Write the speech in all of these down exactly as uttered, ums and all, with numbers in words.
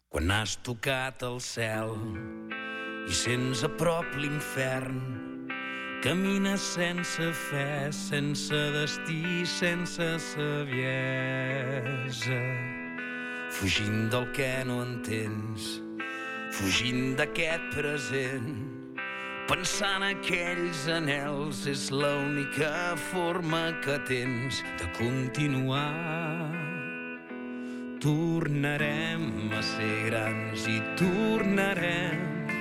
Quan has tocat el cel i sents a prop l'infern, camines sense fe, sense destí, sense saviesa, fugint del que no entens, fugint d'aquest present, pensant aquells anhels és l'única forma que tens de continuar. Tornarem a ser grans i tornarem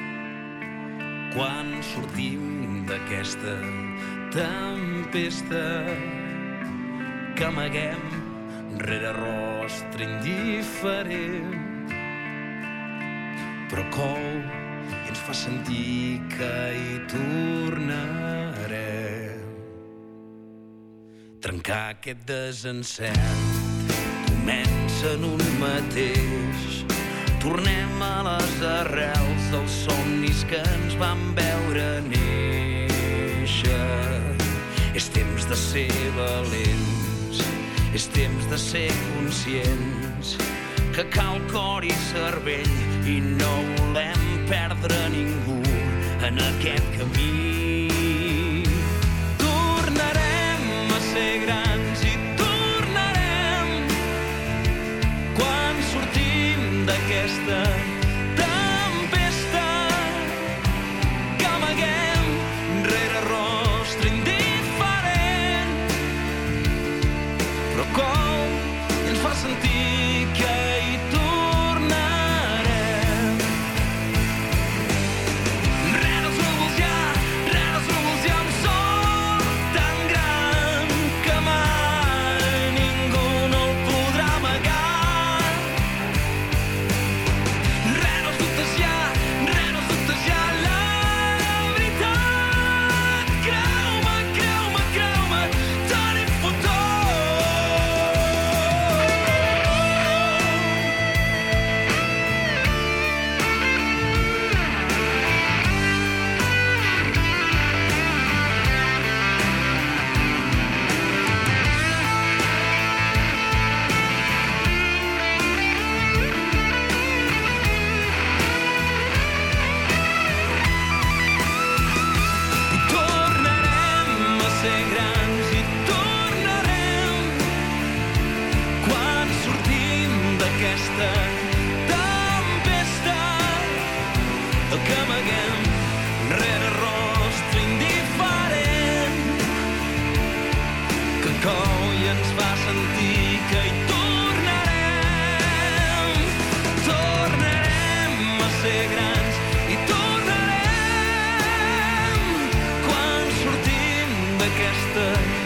quan sortim d'aquesta tempesta que amaguem rere rostre indiferent, però cou i ens fa sentir que hi tornarem. Trencar aquest desencert comença en un mateix. Tornem a les arrels dels somnis que ens van veure néixer. És temps de ser valents, és temps de ser conscients que cal cor i cervell i no volem perdre ningú en aquest camí. Tornarem a ser grans i tornarem quan sortim d'aquesta tempesta que amaguem rere rostre indiferent, però com ens fa sentir que hi tornarem. Rere els núvols ja, rere els núvols ja un sol tan gran que mai ningú no el podrà amagar. Rere els dubtes ja, rere els dubtes ja la veritat. Creu-me, creu-me, creu-me, tenim futur. I tornarem a ser grans i tornarem quan sortim d'aquesta tempesta que amaguem rere rostre indiferent, que cou i ens fa sentir que hi tornarem. Tornarem a ser grans i tornarem quan sortim d'aquesta